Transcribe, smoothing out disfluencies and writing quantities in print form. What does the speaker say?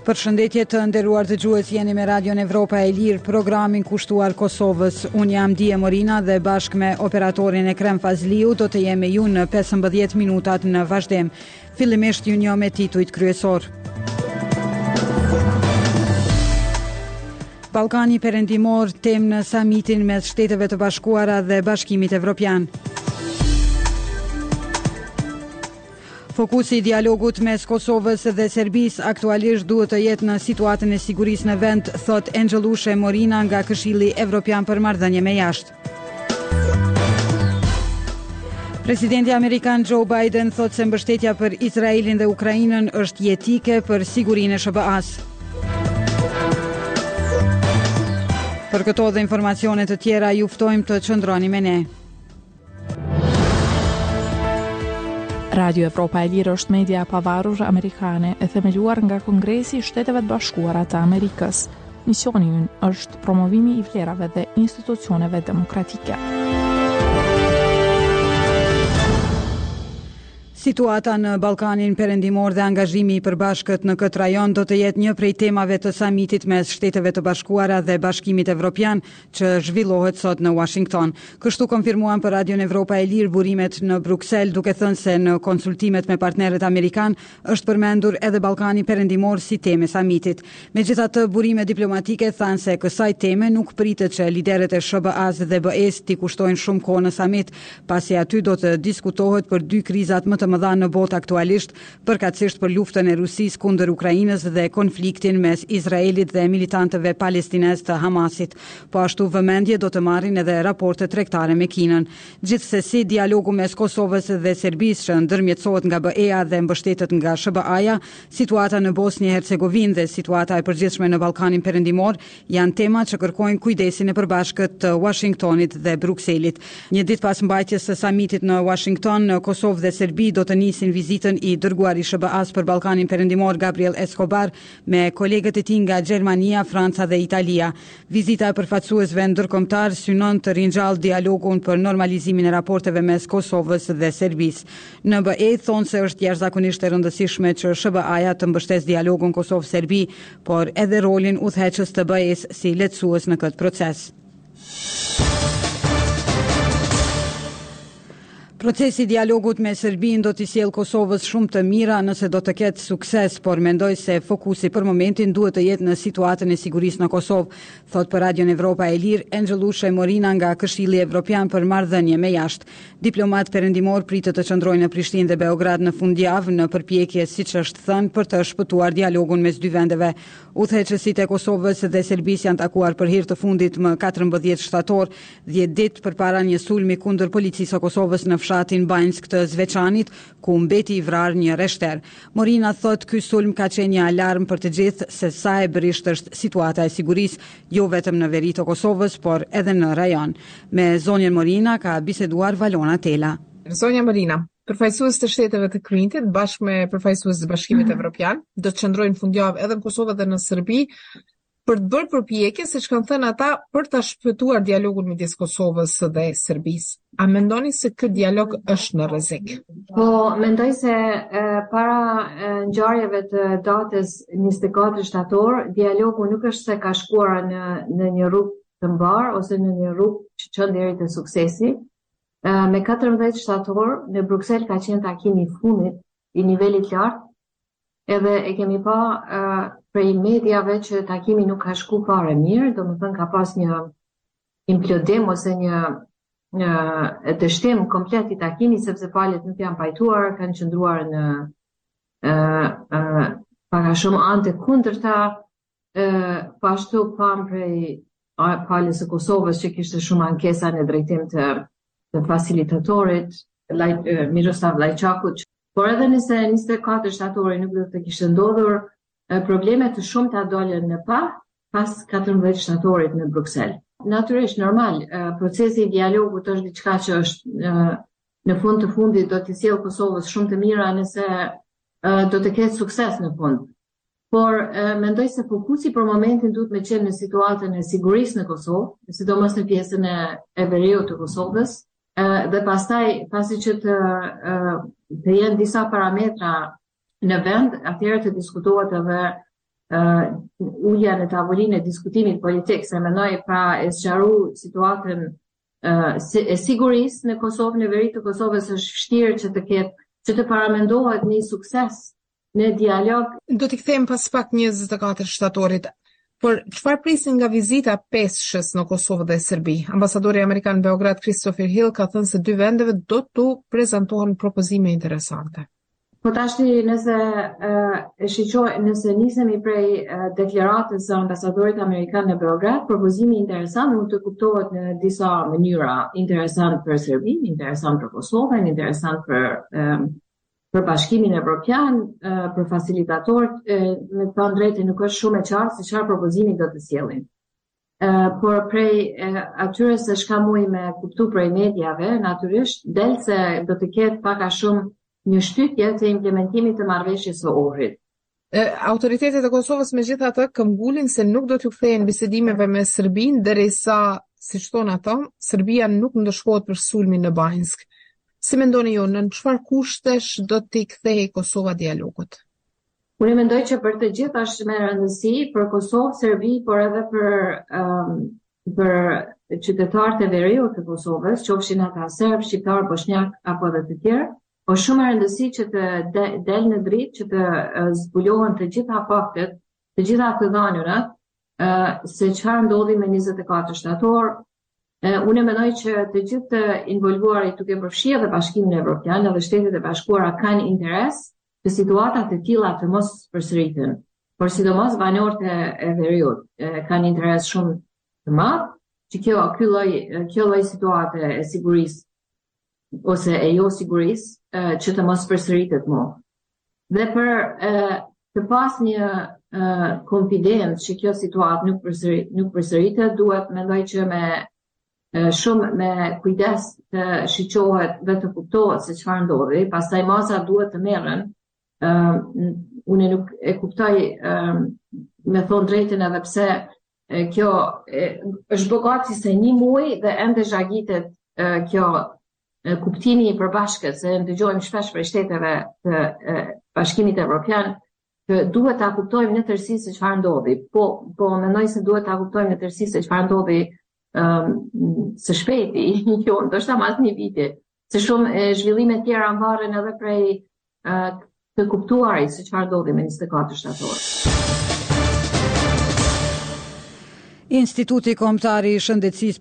Përshëndetje të nderuar dëgjues, jeni me Radion Evropa e Lirë, programin kushtuar Kosovës. Unë jam Dije Morina dhe bashkë me operatorin Ekrem Fazliu do të jemi ju në 15 minutat në vazhdim. Fillimisht ju njoh me titujt kryesor. Ballkani Perëndimor temë në samitin mes Shteteve të Bashkuara dhe Bashkimit Evropian. Fokusi i dialogut mes Kosovës dhe Serbisë aktualisht duhet të jetë në situatën e sigurisë në vend, thot Angelushe Morina nga Këshilli Evropian për marrëdhënie me jashtë. Presidenti amerikan Joe Biden thot se mbështetja për Izraelin dhe Ukrainën është jetike për sigurinë e SBA-s. Për këto dhe informacione të tjera ju ftojmë të qëndroni me ne. Radio Evropa e Lirë është media e pavarur amerikane e themeluar nga Kongresi i Shteteve të Bashkuara të Amerikës. Misioni i ynë është promovimi i vlerave dhe institucioneve demokratike. Situata në Ballkanin Perëndimor dhe angazhimi i përbashkët në këtë rajon do të jetë një prej temave të samitit mes Shteteve të Bashkuara dhe Bashkimit Evropian që zhvillohet sot në Washington. Kështu konfirmuan për Radion Evropa e Lirë burimet në Bruksel, duke thënë se në konsultimet me partnerët amerikan është përmendur edhe Ballkani Perëndimor si temë e samitit. Megjithatë, burime diplomatike thanë se kësaj teme nuk pritet që liderët e SBA-s dhe BE-s t'i kushtojnë shumë kohë në samit, pasi aty do të diskutohet për dy krizat më të mëdha në botë aktualisht, përkatësisht për luftën e Rusisë kundër Ukrainës dhe konfliktin mes Izraelit dhe militantëve palestinez të Hamasit. Po ashtu vëmendje do të marrin edhe raportet tregtare me Kinën. Gjithsesi, dialogu mes Kosovës dhe Serbisë që ndërmjetësohet nga BE-a dhe mbështetet nga SBA-ja, situata në Bosnjë-Hercegovinë dhe situata e përgjithshme në Ballkanin Perëndimor janë tema që kërkojnë kujdesin e përbashkët të Washingtonit dhe Brukselit. Një ditë pas mbajtjes së samitit në Washington, Kosovë dhe Serbi do të nisin vizitën i dërguar i SBA-s për Ballkanin Perëndimor Gabriel Escobar me kolegët e tij nga Gjermania, Franca dhe Italia. Vizita e përfaqësuesve ndërkombëtar synon të ringjallë dialogun për normalizimin e raporteve mes Kosovës dhe Serbisë. Në BE thonë se është jashtëzakonisht e rëndësishme që SBA-ja të mbështesë dialogun Kosovë-Serbi, por edhe rolin udhëheqës të BE-s si lehtësues në këtë proces. Procesi i dialogut me Serbinë do t'i sjellë Kosovës shumë të mira nëse do të ketë sukses, por mendoj se fokusi për momentin duhet të jetë në situatën e sigurisë në Kosovë, thot për Radion Evropa e Lirë Angelushe Morina nga Këshilli Evropian për marrëdhënie me jashtë. Diplomat perëndimor pritet të qëndrojnë në Prishtinë dhe Beograd në fundjavë në përpjekje, siç është thënë, për të shpëtuar dialogun mes dy vendeve. Udhëheqësit e Kosovës dhe Serbisë janë takuar për hir të fundit më 14 shtator, 10 ditë përpara një sulmi kundër policisë së Kosovës në fshatin Banjsk të Zveçanit, ku mbeti i vrarë një reshter. Morina thot ky sulm ka qenë një alarm për të gjithë se sa e bërisht është situata e sigurisë, jo vetëm në veri të Kosovës, por edhe në rajon. Me zonjën Morina ka biseduar Valona Tela. Zonja Morina, përfaqësues të Shteteve të Kryntit bashkë me përfaqësues të Bashkimit Evropian do të qëndrojnë fundjavë edhe në Kosovë dhe në Serbi për të bërë përpjekje, siç kanë thënë ata, për ta shpëtuar dialogun midis Kosovës dhe Serbisë. A mendoni se ky dialog është në rrezik? Po, mendoj se para ngjarjeve të datës 24 shtator, dialogu nuk është se ka shkuar në një rrugë të mbar ose në një rrugë që çon deri te suksesi. Me 14 shtator në Bruksel ka qenë takimi i fundit i nivelit lartë, edhe e kemi pa prej mediave që takimi nuk ka shku fare mirë, domethënë ka pas një implodim ose një dështim komplet i takimit, sepse palët nuk janë pajtuar, kanë qëndruar në pak a shumë anë të kundërta, po ashtu pam prej palës së Kosovës që kishte shumë ankesa në drejtim të fasilitatorit Miroslav Lajçakut. Por edhe nëse 24 shtatori nuk do të kishte ndodhur, probleme të shumta dolën në pas 14 shtatorit në Bruksel. Natyrisht, normal, procesi i dialogut është diçka që është në fund të fundit do t'i sjellë Kosovës shumë të mira nëse do të ketë sukses në fund. Por mendoj se fokusi për momentin duhet me qenë në situatën e sigurisë në Kosovë, sidomos në pjesën e veriut të Kosovës, dhe pastaj, pasi që të jenë disa parametra në vend, atëherë të diskutohet edhe ulja në tavolinë e diskutimit politik, se mendoj pra e sqaru situatën e sigurisë në Kosovë, në veri të Kosovës është vështirë që të paramendohet një sukses në dialog. Do t'i kthejmë pas pak 24 shtatorit. Por çfarë prisin nga vizita peshës në Kosovë dhe Serbi? Ambasadori amerikan në Beograd Christopher Hill ka thënë se dy vendeve do t'u prezantohen propozime interesante. Po tashti nëse nisemi prej deklaratës së ambasadorit amerikan në Beograd, propozimi interesant mund të kuptohet në disa mënyra. Interesant për Serbinë, interesant për Kosovën, interesant për Bashkimin Evropian, për facilitatorët, me të thënë drejtë nuk është shumë e qartë se çfarë propozimi do të sjellin. Por prej atyre se çka muj me kuptu prej mediave, natyrisht del se do të ketë pak a shumë një shtytje të implementimit të marrëveshjes së Ohrit. Autoritetet e Kosovës megjithatë këmbgulin se nuk do t'u kthehen bisedimeve me Serbinë derisa, siç thonë ata, Serbia nuk ndëshkohet për sulmin në Banjsk. Si mendoni ju, në çfarë kushtesh do t'i kthehej Kosova dialogut? Unë mendoj që për të gjithë është me rëndësi për Kosovë, Serbi, por edhe për qytetarët e veriut të Kosovës, qofshin ata serb, shqiptar, bosnjak apo edhe të tjerë, po shumë e rëndësi që të del në dritë, që të zbulohen të gjitha faktet, të gjitha të dhënërat, se çfarë ndodhi me 24 shtator. Unë mendoj që të gjithë të involvuarit, duke përfshirë edhe Bashkimin Evropian dhe Shtetet e Bashkuara, kanë interes të situatat e tilla të mos përsëriten. Por sidomos banorët e veriut kanë interes shumë të madh që kjo lloj situate e sigurisë ose e jo sigurisë që të mos përsëritet më. Dhe për të pas një konfidencë që kjo situatë nuk përsëritet, duhet mendoj që shumë me kujdes të shiqohet dhe të kuptohet se çfarë ndodhi, pastaj masa duhet të merren. Unë nuk e kuptoj me thonë drejtën edhe pse kjo është bogati se një muaj dhe ende zhagitet kjo kuptimi i përbashkët, se dëgjojmë shpesh për shteteve të Bashkimit Evropian, që duhet ta kuptojmë në tërësi se çfarë ndodhi. Po mendoj se duhet ta kuptojmë në tërësi se çfarë ndodhi së shpejti, jo, ndoshta mas një viti, se shumë zhvillime tjera mbarën edhe prej të kuptuarit se çfarë ndodhi me 24 shtator. Instituti Kombëtar i Shëndetësisë